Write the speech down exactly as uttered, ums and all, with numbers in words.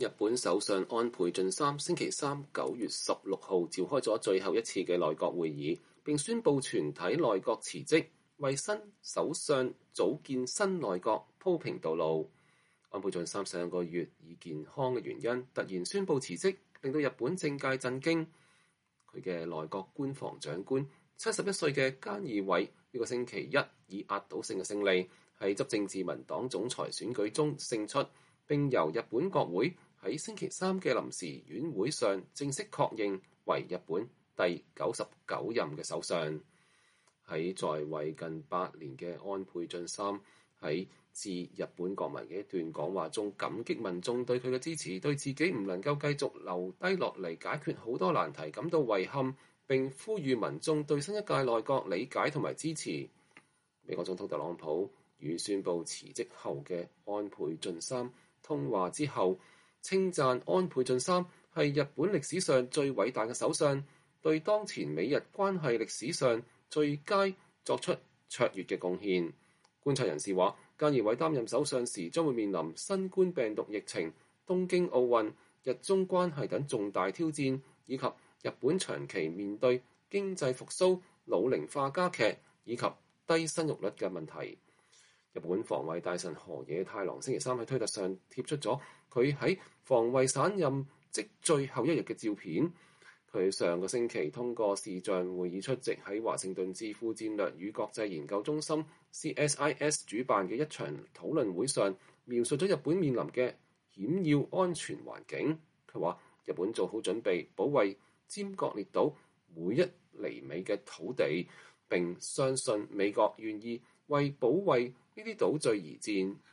日本首相安倍晉三星期三九月十六號召開咗最後一次嘅內閣會議，並宣布全體內閣辭職，為新首相組建新內閣鋪平道路。安倍晉三上個月以健康嘅原因突然宣布辭職，令到日本政界震驚。佢嘅內閣官房長官七十一歲嘅菅義偉呢個星期一以壓倒性嘅勝利喺執政自民黨總裁選舉中勝出，並由日本國會喺星期三嘅臨時院會上正式確認為日本第九十九任嘅首相。喺在，在位近八年嘅安倍晉三喺致日本國民嘅一段講話中感激民眾對佢嘅支持，對自己唔能夠繼續留低落嚟解決好多難題感到遺憾，並呼籲民眾對新一屆內閣理解同埋支持。美國總統特朗普與宣布辭職後嘅安倍晉三通話之後，稱讚安倍晉三係日本歷史上最偉大嘅首相，對當前美日關係歷史上最佳作出卓越嘅貢獻。觀察人士話，菅義偉擔任首相時將會面臨新冠病毒疫情、東京奧運、日中關係等重大挑戰，以及日本長期面對經濟復甦、老齡化加劇以及低生育率嘅問題。日本防衛大臣河野太郎星期三喺推特上貼出咗佢喺防衛省任職最後一日嘅照片。佢上個星期通過視像會議出席喺華盛頓智庫戰略與國際研究中心 C S I S 主辦嘅一場討論會上，描述咗日本面臨嘅險要安全環境。佢話日本做好準備保衛尖閣列島每一厘米嘅土地，並相信美國願意為保衛呢啲島嶼而戰。